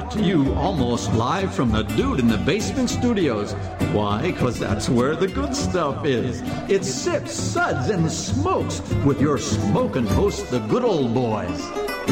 brought to you almost live from the Dude in the Basement Studios. Why? Because that's where the good stuff is. It's Sips, Suds, and Smokes with your smoking hosts, the good old boys.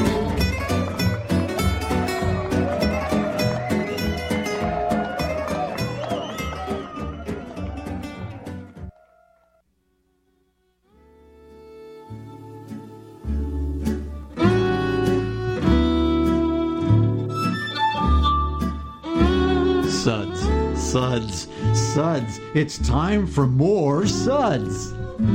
Suds. It's time for more Suds.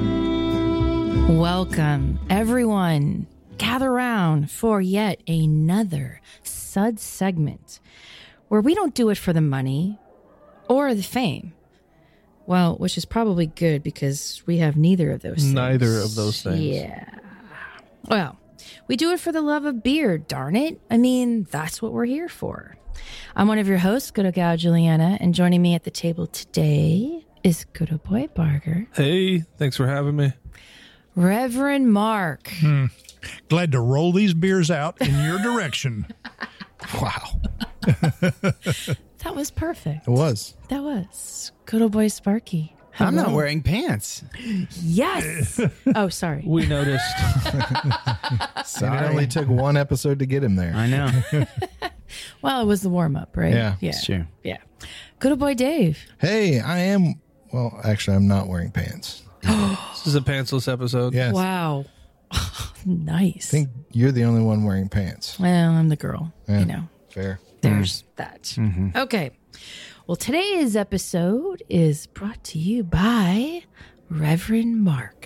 Welcome, everyone. Gather round for yet another Suds segment where we don't do it for the money or the fame. Well, which is probably good because we have neither of those things. Neither of those things. Yeah. Well, we do it for the love of beer, darn it. I mean, that's what we're here for. I'm one of your hosts, Good Old Gal Juliana, and joining me at the table today is Good Old Boy Barger. Hey, thanks for having me. Reverend Mark. Glad to roll these beers out in your direction. Wow. That was perfect. It was. That was. Good Old Boy Sparky. Hello. I'm not wearing pants. Yes. Oh, sorry. We noticed. And it only took one episode to get him there. I know. Well, it was the warm-up, right? Yeah, it's true. Yeah. Good Old Boy Dave. Hey, I'm not wearing pants. This is a pantsless episode. Yes. Wow. Nice. I think you're the only one wearing pants. Well, I'm the girl. Yeah. You know. Fair. There's that. Okay. Well, today's episode is brought to you by Reverend Mark.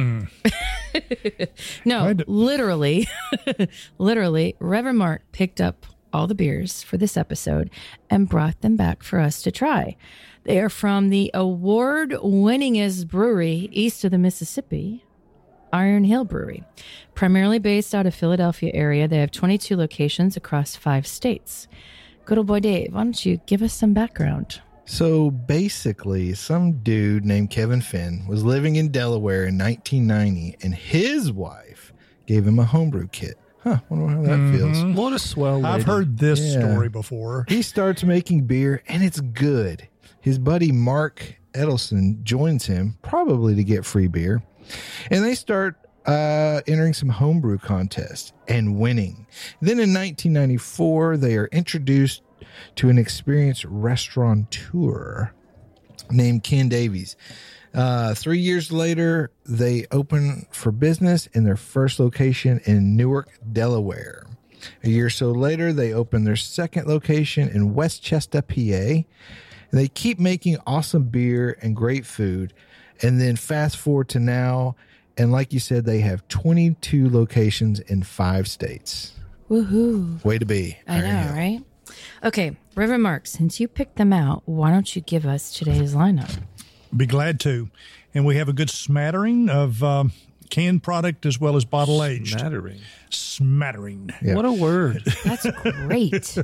No, literally, Reverend Mark picked up all the beers for this episode and brought them back for us to try. They are from the award-winningest brewery east of the Mississippi, Iron Hill Brewery. Primarily based out of Philadelphia area, they have 22 locations across 5 states. Good old boy Dave, why don't you give us some background? So basically, some dude named Kevin Finn was living in Delaware in 1990, and his wife gave him a homebrew kit. Wonder how that feels. What a swell lady. I've heard this Yeah. story before. He starts making beer, and it's good. His buddy Mark Edelson joins him, probably to get free beer, and they start entering some homebrew contests and winning. Then in 1994, they are introduced to an experienced restaurateur named Ken Davies. 3 years later, they open for business in their first location in Newark, Delaware. A year or so later, they open their second location in Westchester, PA. And they keep making awesome beer and great food. And then fast forward to now, and like you said, they have 22 locations in 5 states. Woohoo. Way to be. I know, right? Okay, Reverend Mark, since you picked them out, why don't you give us today's lineup? Be glad to. And we have a good smattering of canned product as well as bottle aged. Smattering. Yeah. What a word. That's great.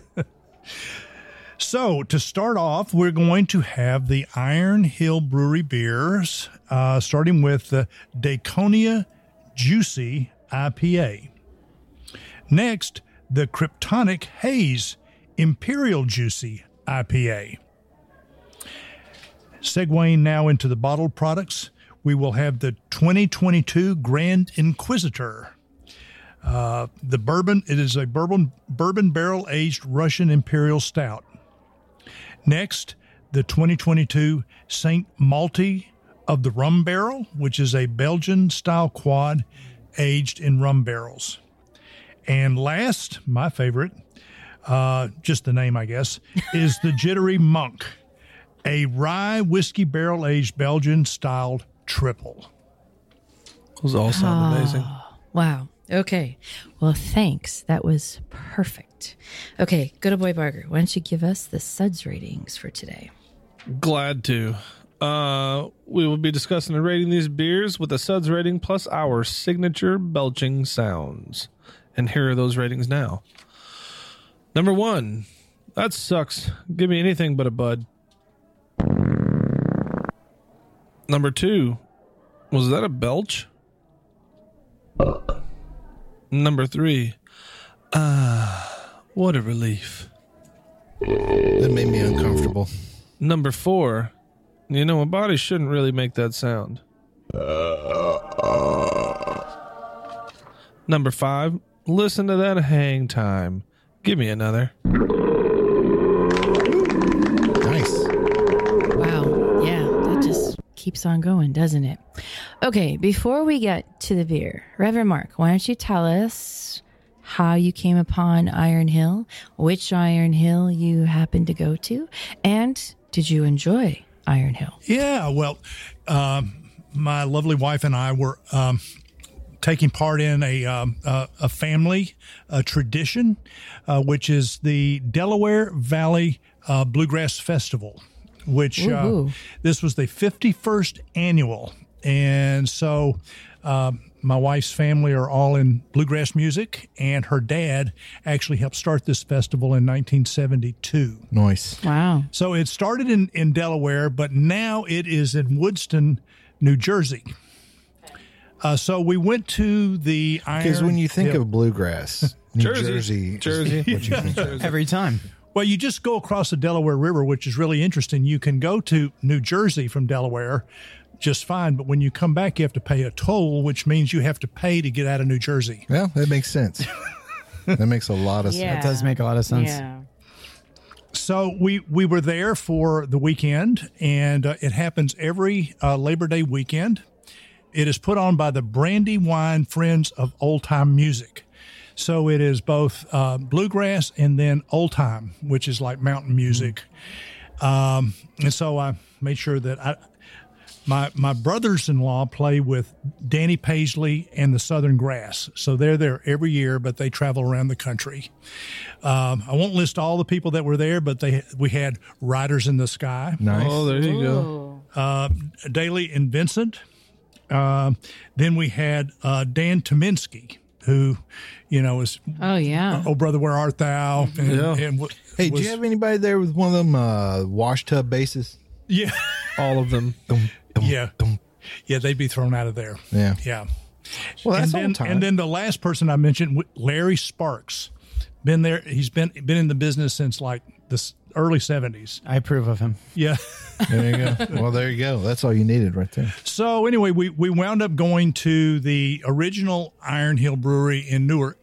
So to start off, we're going to have the Iron Hill Brewery beers, starting with the Daconia Juicy IPA. Next, the Kryptonic Haze Imperial Juicy IPA. Segueing now into the bottled products, we will have the 2022 Grand Inquisitor. The bourbon, it is a bourbon barrel-aged Russian Imperial Stout. Next, the 2022 St. Malty of the Rum Barrel, which is a Belgian-style quad aged in rum barrels. And last, my favorite, just the name, I guess, is the Jittery Monk, a rye whiskey barrel-aged Belgian-styled triple. Those all sound amazing. Wow. Okay. Well, thanks. That was perfect. Okay, good old boy Barger, why don't you give us the Suds ratings for today? Glad to. We will be discussing and rating these beers with a Suds rating plus our signature belching sounds. And here are those ratings now. Number 1, that sucks. Give me anything but a bud. Number 2, was that a belch? Number 3, what a relief. That made me uncomfortable. Number 4, you know, a body shouldn't really make that sound. Number 5, listen to that hang time. Give me another. Nice. Wow. Yeah, that just keeps on going, doesn't it? Okay, before we get to the beer, Reverend Mark, why don't you tell us how you came upon Iron Hill, which Iron Hill you happened to go to, and did you enjoy Iron Hill? Yeah, well, my lovely wife and I were taking part in a family tradition, which is the Delaware Valley Bluegrass Festival, which Woo-hoo. This was the 51st annual. And so my wife's family are all in bluegrass music, and her dad actually helped start this festival in 1972. Nice. Wow. So it started in Delaware, but now it is in Woodstown, New Jersey. So we went to the Iron Because when you think Hill. of bluegrass, New Jersey. Jersey. What you think. Every time. Well, you just go across the Delaware River, which is really interesting. You can go to New Jersey from Delaware just fine, but when you come back, you have to pay a toll, which means you have to pay to get out of New Jersey. Well, that makes sense. That makes a lot of sense. That does make a lot of sense. Yeah. So we were there for the weekend, and it happens every Labor Day weekend. It is put on by the Brandywine Friends of Old Time Music. So it is both bluegrass and then old time, which is like mountain music. And so I made sure that my brothers-in-law play with Danny Paisley and the Southern Grass. So they're there every year, but they travel around the country. I won't list all the people that were there, but we had Riders in the Sky, Nice. Oh, there you go. Daly and Vincent. Then we had Dan Tominski, who, you know, is Oh, yeah. Oh Brother, Where Art Thou? And, Yeah. Hey, do you have anybody there with one of them wash tub basses? Yeah, All of them. yeah, yeah. They'd be thrown out of there. Yeah. Yeah. Well, that's and old time. then the last person I mentioned, Larry Sparks, been there. He's been in the business since like the early 70s. I approve of him. Yeah. There you go. Well, there you go. That's all you needed right there. So anyway, we wound up going to the original Iron Hill Brewery in Newark,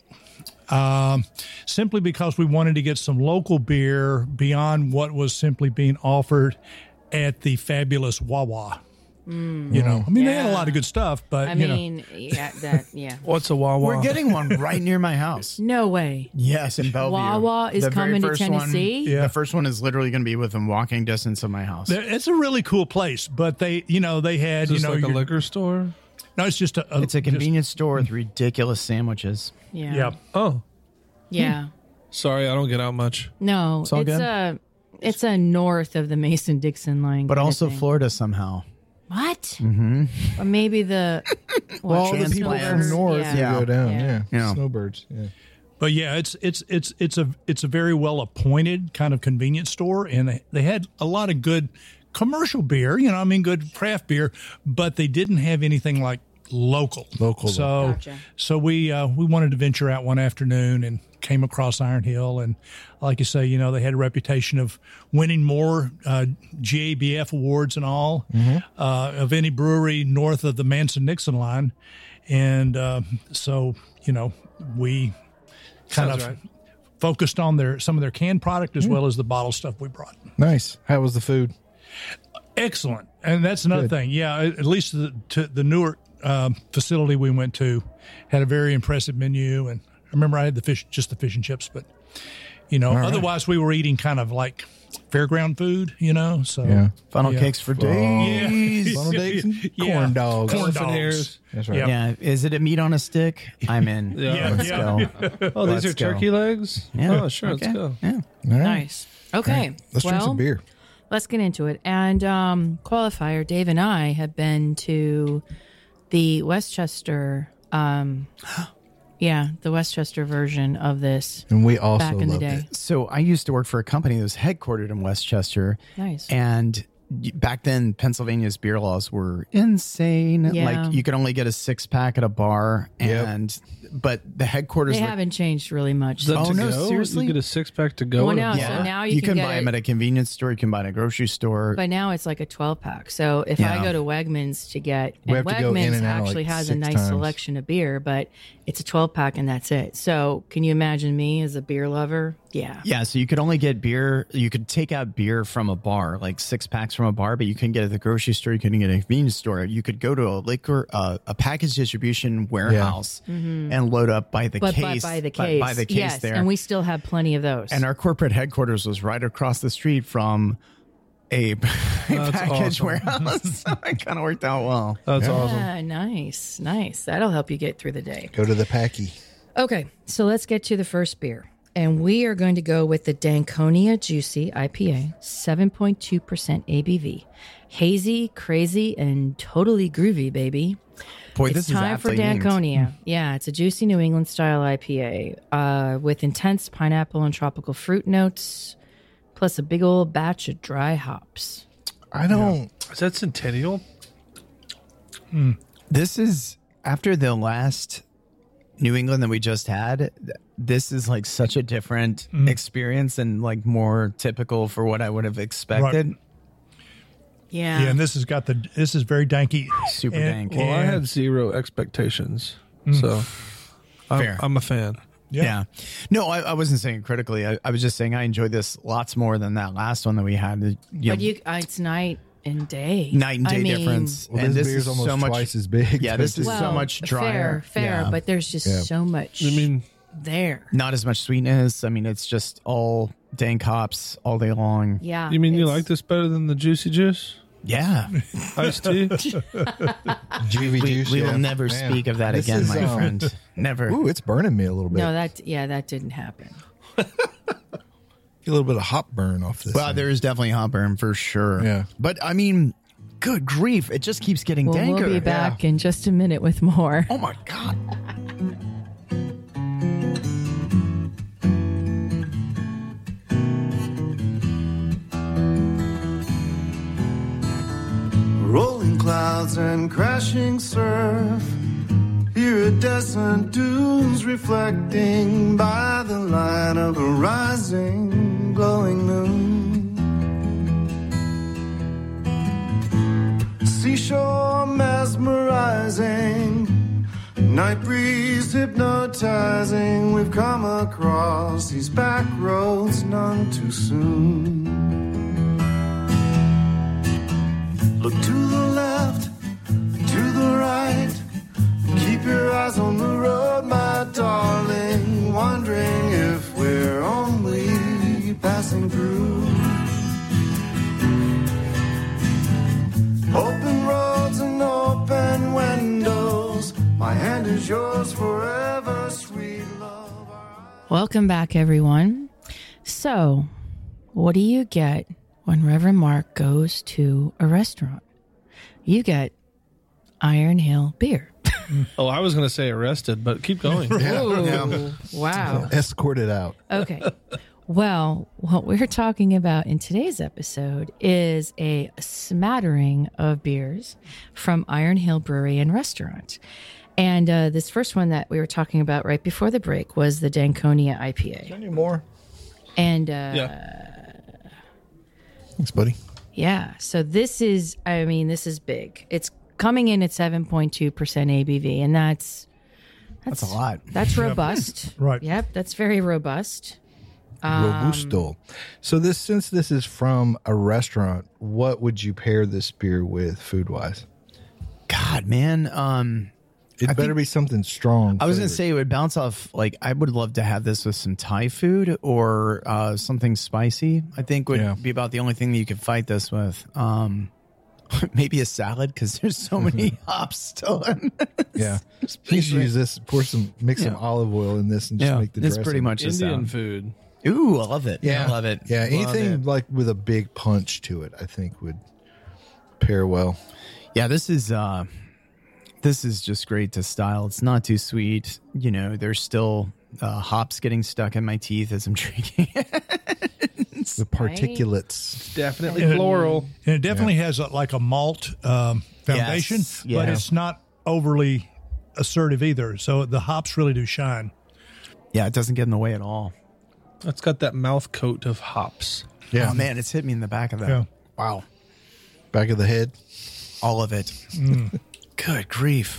simply because we wanted to get some local beer beyond what was simply being offered at the fabulous Wawa. You know, I mean, they had a lot of good stuff, but I you know. mean, yeah. What's a Wawa? We're getting one right near my house. No way. Yes, in Bellevue. Wawa is The very coming to first Tennessee? One, Yeah. The first one is literally going to be within walking distance of my house. It's a really cool place, but they had, Is this like a your- liquor store? no, it's just It's a convenience store with ridiculous sandwiches. Yeah. Yeah. Oh, Yeah. sorry, I don't get out much. No, all it's good. it's a north of the Mason-Dixon line. But kinda also thing. Florida somehow. What? Mm-hmm. Or maybe the Well, the people transplants. from north Yeah. who go down. Yeah. Yeah. Yeah. Snowbirds. Yeah. But yeah, it's a very well appointed kind of convenience store, and they had a lot of good commercial beer, you know, I mean, good craft beer, but they didn't have anything like local. So Gotcha. so we wanted to venture out one afternoon and came across Iron Hill, and like you say, you know, they had a reputation of winning more GABF awards and all of any brewery north of the Manson-Dixon line, and so you know we kind Sounds of right. focused on some of their canned product as well as the bottle stuff we brought. Nice. How was the food? Excellent, and that's another Good. thing. Yeah, at least the Newark facility we went to had a very impressive menu, and I remember I had just the fish and chips, but you know, right. otherwise we were eating kind of like fairground food, you know. So Yeah. Funnel Yeah. cakes for days. Funnel cakes and Yeah. corn dogs. Corn Elephant dogs. ears. That's right. Yeah. Yeah. Is it a meat on a stick? I'm in. Yeah. Let's Yeah. go. Oh, these Let's are go. turkey legs? Yeah. Oh, sure, Okay. let's go. Yeah. All right. Nice. Okay. Let's drink some beer. Let's get into it. And qualifier, Dave and I have been to the Westchester, the Westchester version of this And we also back in the loved day. it. So I used to work for a company that was headquartered in Westchester. Nice. And back then, Pennsylvania's beer laws were insane. Yeah. Like you could only get a 6-pack at a bar, but the headquarters. They haven't changed really much. Is that Oh, to no, go? seriously? You get a 6-pack to go. Well, at a no, bar? so now you can get buy it- them at a convenience store. You can buy them at a grocery store. But now it's like a 12-pack. So if I Yeah. go to Wegmans to get, We and have to go in Wegmans and out, actually like, has a 6 nice times. selection of beer, but it's a 12-pack and that's it. So can you imagine me as a beer lover? Yeah. Yeah, so you could only get beer. You could take out beer from a bar, like 6-packs from a bar, but you couldn't get it at the grocery store. You couldn't get it at a convenience store. You could go to a package distribution warehouse and load up by the But case. by the case. By the case yes, there. and we still have plenty of those. And our corporate headquarters was right across the street from a package awesome. warehouse. So it kind of worked out well. That's awesome. Ah, nice. That'll help you get through the day. Go to the Packy. Okay, so let's get to the first beer. And we are going to go with the Danconia Juicy IPA, 7.2% ABV. Hazy, crazy, and totally groovy, baby. Boy, It's this time is for aptly named. Danconia. Yeah, it's a juicy New England style IPA with intense pineapple and tropical fruit notes, plus a big old batch of dry hops. I don't. Is that Centennial? This is after the last New England that we just had. This is like such a different experience and like more typical for what I would have expected. Right. Yeah. Yeah, and this is very danky. Super And- dank. Well, I And- had zero expectations, so Fair. I'm a fan. Yeah. No, I wasn't saying critically. I was just saying I enjoyed this lots more than that last one that we had. But it's night and day. night and day I mean, difference. Well, and this this beer's is almost so much twice as big. Yeah, this is Well, so much drier. Fair, Yeah. but there's just Yeah. so much I mean, there. Not as much sweetness. I mean, it's just all dank hops all day long. Yeah. you mean you it's- like this better than the Juicy Juice? Yeah. Iced tea? Juvie we juice. we yeah. will never Man. speak of that This again, is, my friend. Never. Ooh, it's burning me a little bit. No, that didn't happen. Get a little bit of hop burn off this. Well, thing. there is definitely hot burn for sure. Yeah. But I mean, good grief. It just keeps getting Well, danker. we'll be back in just a minute with more. Oh my God. Rolling clouds and crashing surf. Iridescent dunes reflecting by the light of a rising, glowing moon. Seashore mesmerizing, night breeze hypnotizing. We've come across these back roads none too soon. Look to the left, to the right. Keep your eyes on the road, my darling. Wondering if we're only passing through. Open roads and open windows. My hand is yours forever, sweet love. Welcome back, everyone. So, what do you get when Reverend Mark goes to a restaurant? You get Iron Hill beer. Oh, I was going to say arrested, but keep going. Ooh, wow. escorted out. Okay. Well, what we're talking about in today's episode is a smattering of beers from Iron Hill Brewery and Restaurant. And this first one that we were talking about right before the break was the Danconia IPA. Any more? And Yeah. Thanks, buddy. yeah, so this is big. It's coming in at 7.2% ABV, and that's That's a lot. That's robust. Right. Yep, that's very robust. Robusto. So since this is from a restaurant, what would you pair this beer with food wise? God, man. It better be something strong. I was going flavored. to say it would bounce off. Like, I would love to have this with some Thai food or something spicy. I think would be about the only thing that you could fight this with. Maybe a salad because there's so many hops still in it. Yeah. You should use this, mix some olive oil in this and just make the it's dressing. pretty much the Indian sound. food. Ooh, I love it. Yeah. I love it. Yeah. Love Anything it. like with a big punch to it, I think would pair well. Yeah, this is just great to style. It's not too sweet. You know, there's still hops getting stuck in my teeth as I'm drinking it. fragrance. The particulates. Definitely And- floral. And it definitely has like a malt foundation, Yes, yeah. but it's not overly assertive either. So the hops really do shine. Yeah, it doesn't get in the way at all. It's got that mouth coat of hops. Yeah. Oh, man, it's hit me in the back of that. Yeah. Wow. Back of the head. All of it. Good grief.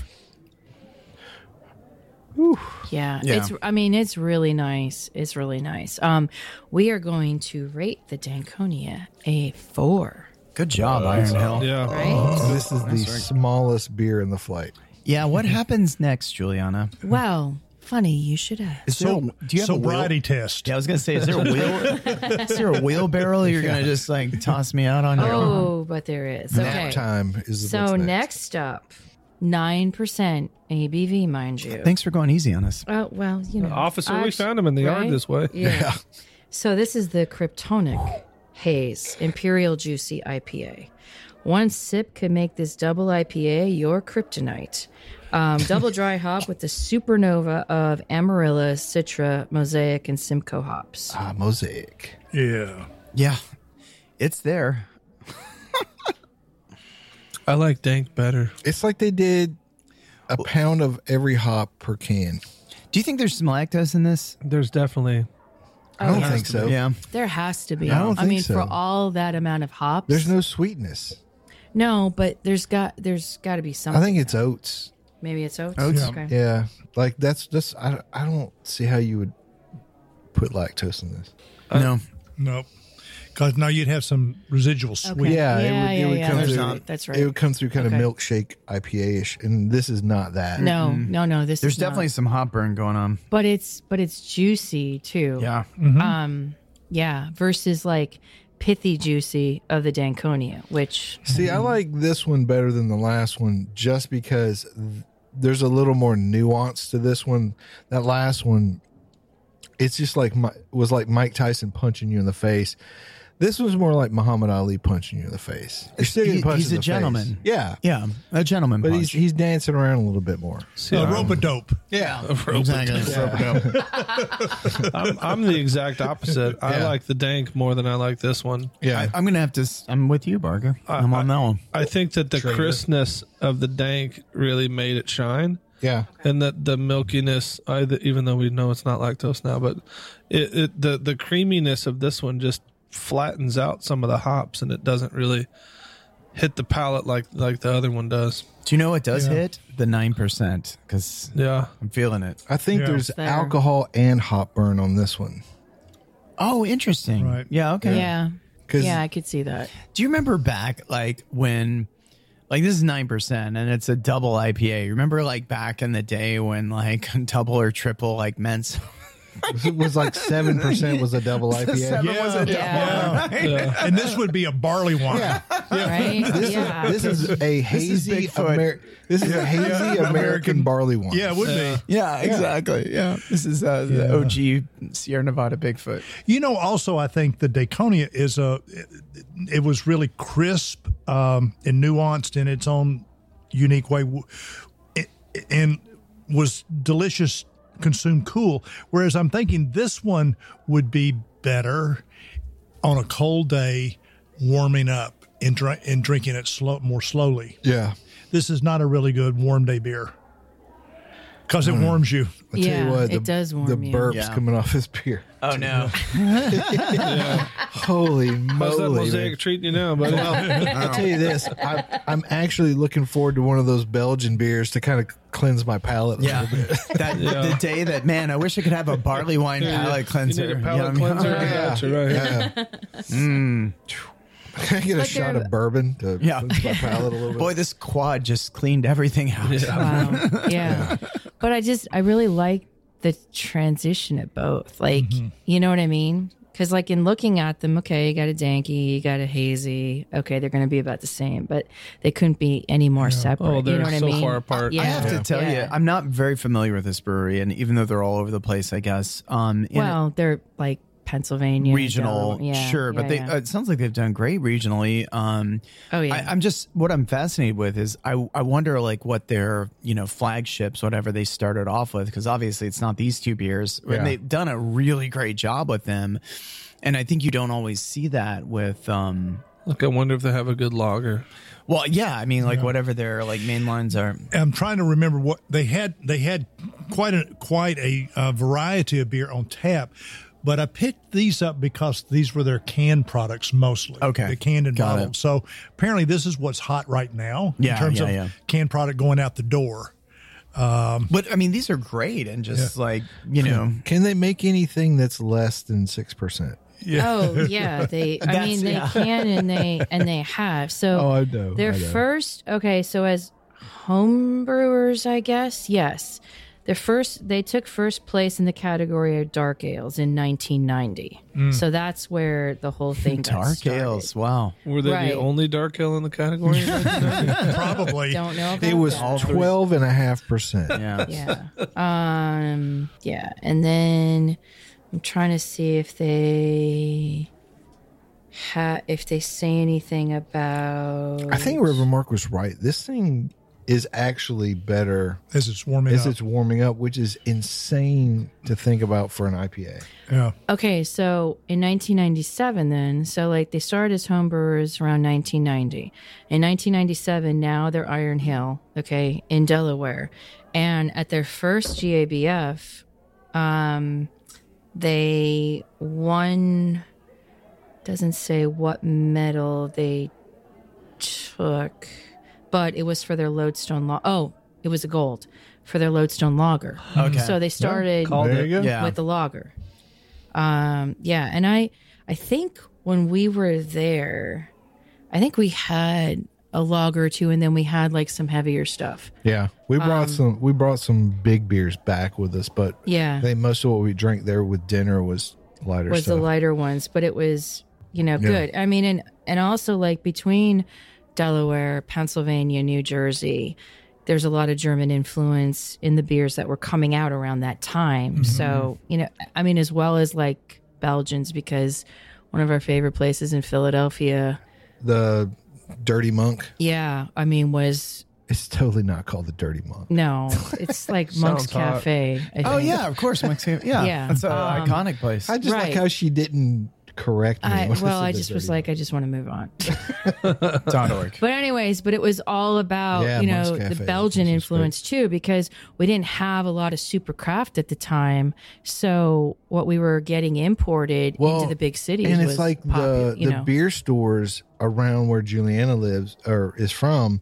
Yeah, Yeah. it's really nice. It's really nice. We are going to rate the Danconia a 4. Good job, Iron Hill. Yeah. Right? This is the smallest beer in the flight. Yeah, what happens next, Juliana? Well, funny you should ask. Is there, do you have a wheel? Sobriety test. Yeah, I was gonna say, is there a wheel? Is there a wheelbarrow you're gonna just like toss me out on? Oh, but there is. Okay. Nap time is So what's next up, 9% ABV, mind you. Thanks for going easy on us. Oh, well, you know. Officer, we found him in the yard right? this way. Yeah. So this is the Kryptonic Haze Imperial Juicy IPA. One sip could make this double IPA your kryptonite. Double dry hop with the supernova of Amarilla, Citra, Mosaic, and Simcoe hops. Mosaic. Yeah. Yeah, it's there. I like Dank better. It's like they did a pound of every hop per can. Do you think there's some lactose in this? There's definitely. I don't think so. Yeah. There has to be. I don't think mean, so. for all that amount of hops. There's no sweetness. No, but there's got to be I something. think it's oats. Maybe it's oats. Oats? Okay. Yeah. Like that's I don't see how you would put lactose in this. No. Nope. Because now you'd have some residual sweet. Okay. Yeah, Yeah, it would yeah, come there's through. not. That's right. It would come through kind Okay. of milkshake IPA-ish, and this is not that. No. This There's is not. definitely some hop burn going on. but it's juicy too. Yeah. Yeah. Versus like pithy juicy of the Danconia, which See, I like this one better than the last one just because there's a little more nuance to this one. That last one, it's just like was like Mike Tyson punching you in the face. This was more like Muhammad Ali punching you in the face. You're still getting punched He's in a the gentleman. face. Yeah. Yeah, a gentleman But punch. he's dancing around a little bit more. Rope-a-dope. Yeah. Exactly. I'm the exact opposite. I Yeah. like the Dank more than I like this one. Yeah. I'm gonna have to. I'm with you, Barker. I'm on that one. I think that the crispness of the Dank really made it shine. Yeah. And that the milkiness, even though we know it's not lactose now, but the creaminess of this one just flattens out some of the hops, and it doesn't really hit the palate like the other one does. Do you know what does hit? The 9%, because Yeah. I'm feeling it. I think Yeah. there's Fair. alcohol and hop burn on this one. Oh, interesting. Right. Yeah. Okay. yeah. 'Cause- Yeah, I could see that. Do you remember back, like when, like this is 9% and it's a double IPA? You remember like back in the day when like double or triple like meant It was like 7% was a double IPA. Yeah. And this would be a barley wine. Right? Yeah. This is a hazy Bigfoot. This is a hazy American barley wine. Yeah, it would be. Yeah, exactly. Yeah. This is the OG Sierra Nevada Bigfoot. You know, also, I think the Danconia it was really crisp and nuanced in its own unique way and was delicious, consumed cool. Whereas I'm thinking this one would be better on a cold day, warming up and drinking it more slowly. Yeah. This is not a really good warm day beer because it warms you. I tell Yeah, you what, it does warm the you. burps Yeah. coming off this beer. Oh no. Holy How's that moly. Mosaic man. treating you now, buddy? I'll tell you this. I'm actually looking forward to one of those Belgian beers to kind of cleanse my palate a Yeah. little bit. The day that, man, I wish I could have a barley wine palate cleanser. You need a palate You know what I mean? cleanser? I got you right here. Can I get a But shot they're- of bourbon to Yeah. cleanse my palate a little bit? Boy, this quad just cleaned everything out. Wow. Yeah. But I really like the transition of both. Like, you know what I mean? Because, like, in looking at them, okay, you got a Danky, you got a Hazy. Okay, they're going to be about the same, but they couldn't be any more separate. Oh, they're you know what so I mean? far apart. Yeah. I have to tell you, Yeah. I'm not very familiar with this brewery, and even though they're all over the place, I guess. Well, they're like Pennsylvania. regional, Delaware. Yeah, sure, but yeah. it sounds like they've done great regionally. Oh, yeah. I'm just what I'm fascinated with is I wonder like what their flagships, whatever they started off with, because obviously it's not these two beers, Yeah. and they've done a really great job with them, and I think you don't always see that with. Look, I wonder if they have a good lager. Well, yeah, I mean, like whatever their like main lines are. I'm trying to remember what they had. They had quite a variety of beer on tap, but I picked these up because these were their canned products mostly. Okay. The canned and Got bottled. it. So apparently this is what's hot right now Yeah, in terms yeah, of yeah. canned product going out the door. But I mean, these are great, and just like Can they make anything that's less than 6%? Oh yeah, they. I mean, they can and they have. So Oh, I know, Their I know. first. Okay, so as home brewers, I guess yes, they took first place in the category of dark ales in 1990. So that's where the whole thing got dark started. ales. Wow. Were they Right. the only dark ale in the category? Probably. Don't know. About It was that. 12.5%. Yeah. Yeah. Yeah. And then I'm trying to see if they say anything about. I think Rivermark was right. This thing is actually better As it's warming as up. it's warming up, which is insane to think about for an IPA. Yeah. Okay, so in 1997 then, so like they started as homebrewers around 1990. In 1997, now they're Iron Hill, okay, in Delaware. And at their first GABF, they won, doesn't say what medal they took, but it was for their Lodestone it was a gold for their Lodestone lager. Okay. So they started There you go. Yeah. with the lager. Yeah, and I think when we were there, I think we had a lager or two, and then we had like some heavier stuff. Yeah, we brought some big beers back with us, but Yeah. I think most of what we drank there with dinner was lighter Was stuff. the lighter ones, but it was good. I mean, and also like between Delaware, Pennsylvania, New Jersey, there's a lot of German influence in the beers that were coming out around that time. So I mean, as well as like Belgians, because one of our favorite places in Philadelphia, The Dirty Monk. yeah, I mean, was It's totally not called the Dirty Monk. no, it's like Monk's Sounds hot. Cafe. I Oh think. yeah, of course, Mexican. Yeah, Yeah. That's an iconic place. I just like Right. how she didn't correct me. when Well, said I the just was Dirty like, I just want to move on. .org. But it was all about, Yeah, Monk's Cafe the is Belgian great. influence too, because we didn't have a lot of super craft at the time. So what we were getting imported into the big cities and was it's like popu- the beer stores around where Juliana lives or is from.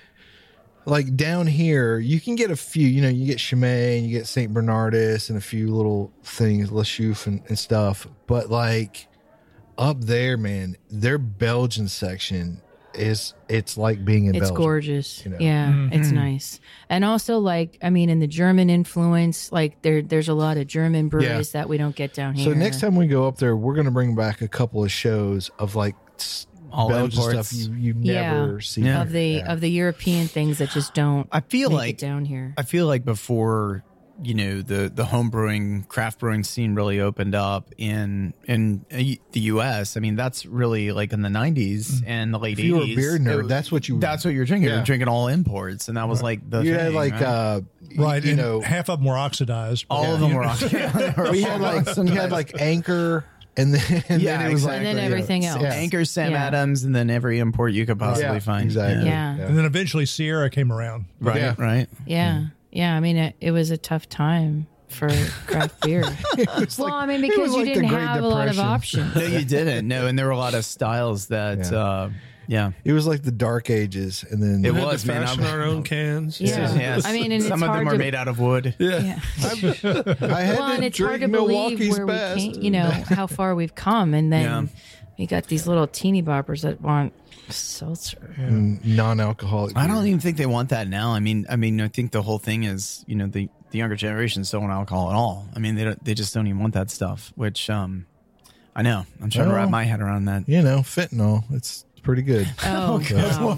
Like down here, you can get a few. You get Chimay and you get Saint Bernardus and a few little things, La Chouffe and stuff. But like up there, man, their Belgian section it's like being in It's Belgium. gorgeous. you know? Yeah, it's nice. And also, like, I mean, in the German influence, like there's a lot of German breweries that we don't get down here. So next time we go up there, we're going to bring back a couple of shows of like All Belgian imports. stuff you never see Yeah. of the European things that just don't I feel make like it down here. I feel like before the home brewing, craft brewing scene really opened up in the U.S. I mean, that's really like in the 90s and the late 80s. If you were a beer nerd, that's what you were drinking. You Yeah. were drinking all imports, and that was like the You thing, had like right? Right. you and know, half of them were oxidized. but- all of them you were know, we had like you had like Anchor, and then Yeah, it was exactly. like And then everything else. Yeah. Anchor, Sam Yeah. Adams, and then every import you could possibly Yeah, find. exactly. Yeah. And then eventually Sierra came around. Right. Yeah. Right. Yeah. Yeah. I mean, it was a tough time for craft beer. Well, I mean, it because was you like the didn't Great have a lot of Depression. options. No, you didn't. No, and there were a lot of styles that. Yeah. It was like the Dark Ages, and then It We had was, to man. fashion our own cans. Yeah. Yes. I mean, and some it's of hard them are to, made out of wood. Yeah. I had Well, and to it's hard drink to believe Milwaukee's where best. we came, how far we've come. And then Yeah. we got these little teeny boppers that want seltzer. Non-alcoholic. I don't beer. even think they want that now. I mean, I think the whole thing is, the younger generations don't want alcohol at all. I mean, they just don't even want that stuff. Which, I know. I'm trying to wrap Well, my head around that. fentanyl. It's pretty good. Oh, wow.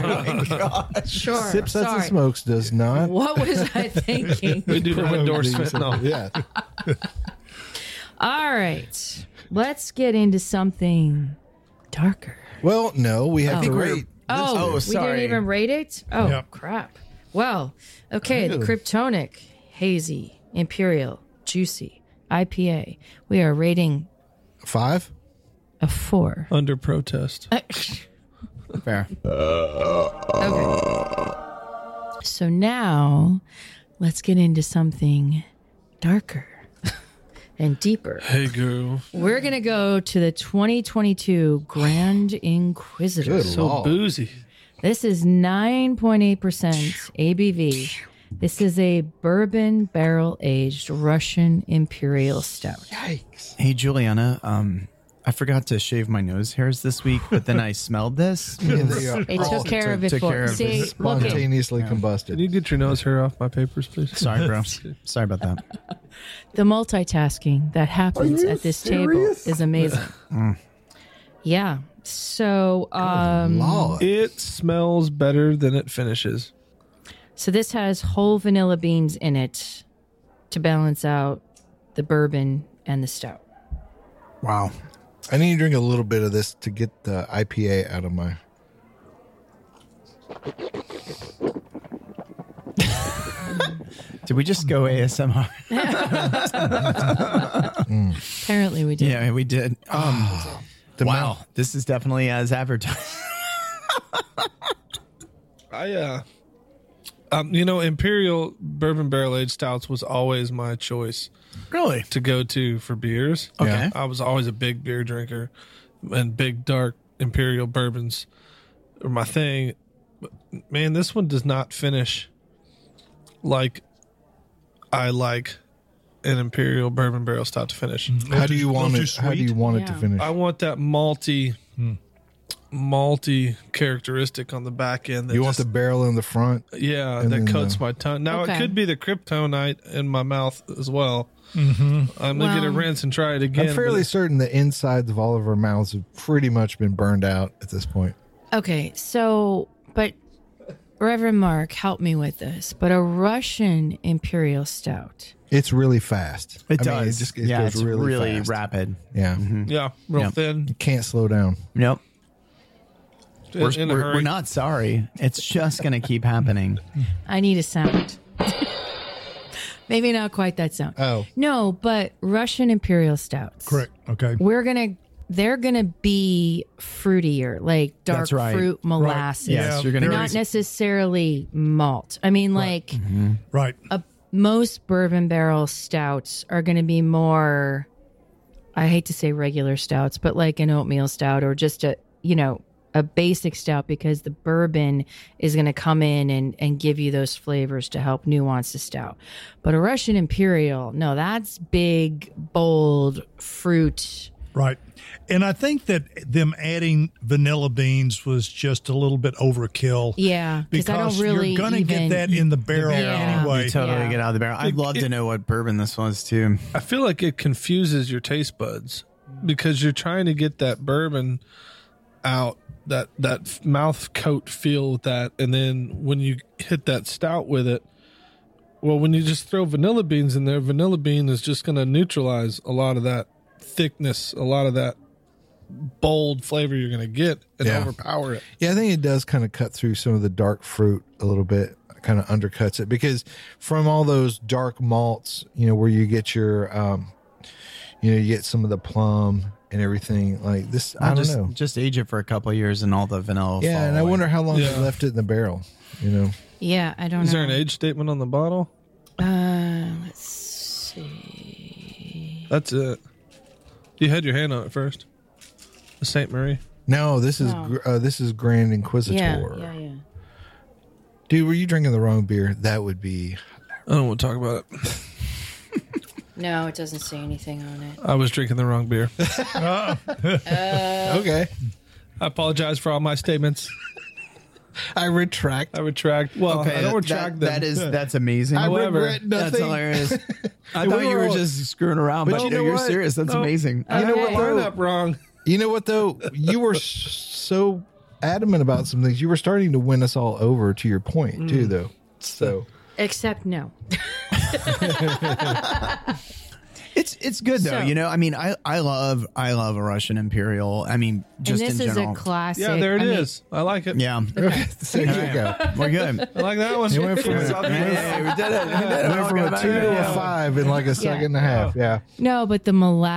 Sure. Sip Sets and Sorry. Smokes does not. What was I thinking? We do not endorse fentanyl. Yeah. All right. let's get into something darker. Well, no, we have to rate. Oh, we sorry. didn't even rate it? Oh, Yep. crap. Well, okay, the Kryptonic, Hazy, Imperial, Juicy, IPA. We are rating 5. a 4. Under protest. Fair. Okay. So now let's get into something darker and deeper. Hey, girl. We're going to go to the 2022 Grand Inquisitor. Good So Lord. boozy. This is 9.8% ABV. This is a bourbon barrel aged Russian Imperial Stout. Yikes. Hey, Juliana. I forgot to shave my nose hairs this week, but then I smelled this. It took care of it took for care of See, it. look at Spontaneously Can combusted. you get your nose hair off my papers, please? Sorry, bro. Sorry about that. the multitasking that happens at this table is amazing. Yeah. So, Lord. It smells better than it finishes. so this has whole vanilla beans in it to balance out the bourbon and the stout. Wow. I need to drink a little bit of this to get the IPA out of my. Did we just go ASMR? Apparently we did. Yeah, we did. The Wow. This is definitely as advertised. Imperial bourbon barrel aged stouts was always my choice Really? to go to for beers. Okay. I was always a big beer drinker, and big dark Imperial bourbons are my thing. But, man, this one does not finish like I like an Imperial bourbon barrel stout to finish. How do you want Too it? How do sweet. you want it to Yeah. finish? I want that malty characteristic on the back end. That You want the just- barrel in the front? yeah, and that then coats my tongue. Now Okay. it could be the kryptonite in my mouth as well. I'm gonna get a Well- rinse and try it again. I'm fairly but- certain the insides of all of our mouths have pretty much been burned out at this point. Okay, so, but Reverend Mark, help me with this. But a Russian Imperial Stout. It's really fast. It I does. mean, it just yeah, goes it's really fast. rapid. Yeah. yeah, real Yep. thin. You can't slow down. Nope. In a hurry. We're not sorry. It's just going to keep happening. I need a sound. Maybe not quite that sound. Oh. No, but Russian Imperial Stouts. Correct. Okay. They're gonna be fruitier, like dark That's right. fruit molasses. Yes, Yeah, you're going to Not necessarily malt. I mean, like Right. most bourbon barrel stouts are going to be more, I hate to say regular stouts, but like an oatmeal stout or just a basic stout, because the bourbon is going to come in and give you those flavors to help nuance the stout. But a Russian Imperial, no, that's big, bold fruit. Right. And I think that them adding vanilla beans was just a little bit overkill. Yeah, because I don't Because really you're going to get even- that in the barrel Yeah. anyway. You totally Yeah. get out of the barrel. I'd love to know what bourbon this was, too. I feel like it confuses your taste buds because you're trying to get that bourbon out, that mouth coat feel with that, and then when you hit that stout with it, well, when you just throw vanilla beans in there, vanilla bean is just going to neutralize a lot of that thickness, a lot of that bold flavor you're going to get and Yeah. overpower it. Yeah, I think it does kind of cut through some of the dark fruit a little bit, kind of undercuts it, because from all those dark malts, where you get your, you get some of the plum and everything like this. I don't know. Just age it for a couple of years and all the vanilla. Yeah, fall and I away. wonder how long Yeah. they left it in the barrel. Yeah, I don't Is know. there an age statement on the bottle? Let's see. That's it. You had your hand on it first. The St. Marie. No, this is No. this is Grand Inquisitor. Yeah. Dude, were you drinking the wrong beer? That would be. I don't want to talk about it. No, it doesn't say anything on it. I was drinking the wrong beer. Okay. I apologize for all my statements. I retract. I retract. Well, I don't retract them. that's amazing. I However, regret nothing. That's hilarious. I We thought you were were all- just screwing around, but you know you're what? serious. That's No. amazing. You know what, Okay. though? Line up wrong. You know what, though? You were so adamant about some things. You were starting to win us all over to your point, too, though. So, Except no. It's good though. So- You know, I mean, I love a Russian Imperial. I mean, just and this in is general. a classic. Yeah, there it I is. mean, I like it. Yeah. There you go. We're good. I like that one. You went from Hey, we did it. We did it. went from a 2 to a 5 in like a second and a half. Yeah. no, but the molasses